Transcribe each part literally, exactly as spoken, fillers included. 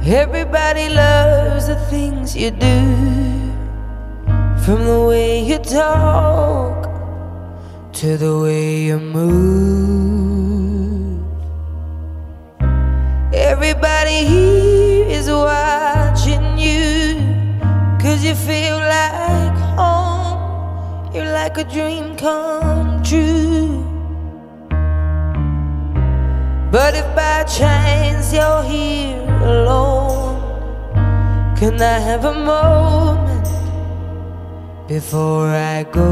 Everybody loves the things you do, from the way you talk to the way you move. Everybody here is watching you, 'cause you feel like home. You're like a dream come true. But if by chance you're here alone, can I have a moment before I go?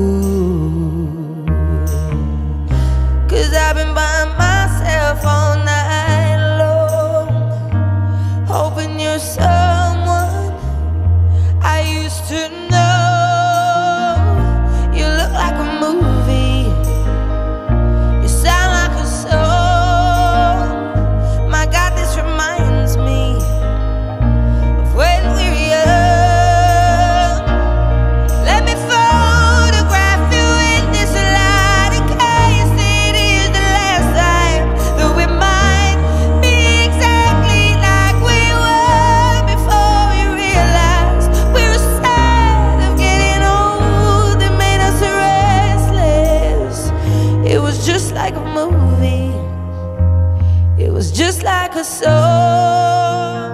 'Cause I've been by myself all night long, hoping you're someone I used to know. You look like a movie, you sound like a song. My God, this reminds me of when we were young. Let me photograph you in this light, in case it is the last time that we might be exactly like we were before we realized we were sad of getting old. It made us restless. It was just like a movie, it was just like a song.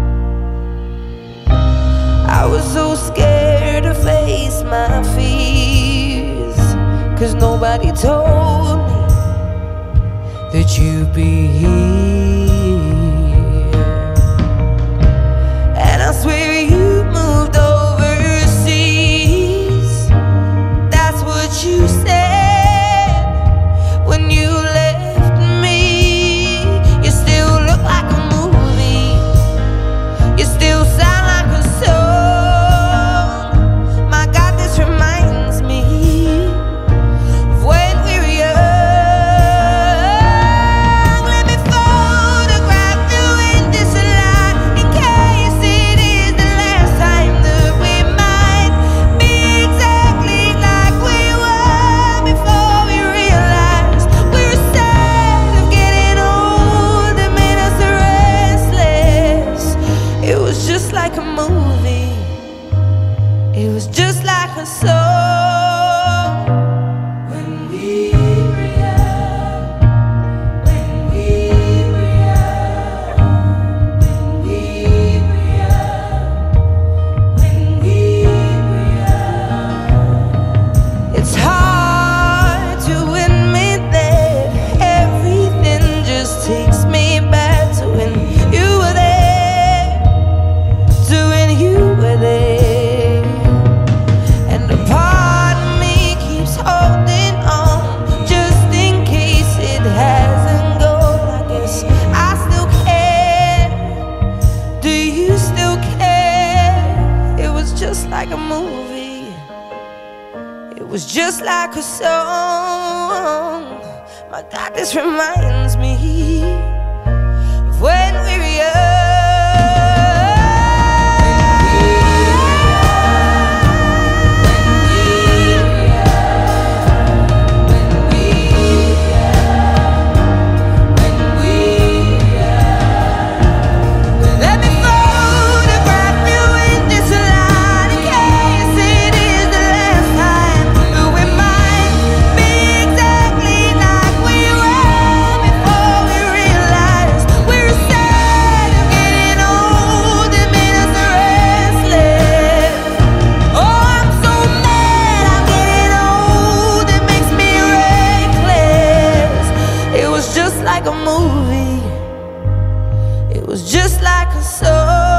I was so scared to face my fears, 'cause nobody told me that you'd be here. And I swear you moved overseas. That's what you said when you left me. You still look like a movie, you still sound like a song. My God, this reminds me of when we were young. Let me photograph you in this light, in case it is the last time that we might be exactly like we were before we realized we were sad of getting old. It made us restless. It was just like a movie, it was just like a song. When we were young, when we were young, when we were young, when we were young. It's hard to admit that everything just takes me back to when you were there, to when you were there. And a part of me keeps holding on, just in case it hasn't gone. I guess I still care. Do you still care? It was just like a movie, it was just like a song. My God, this reminds me of when we were young. Let me photograph you in this light, in case it is the last time that we might be exactly like we were before we realized we were sad of getting old. It made us restless. Oh, I'm so mad I'm getting old. It makes me reckless. It was just like a movie, it was just like a song.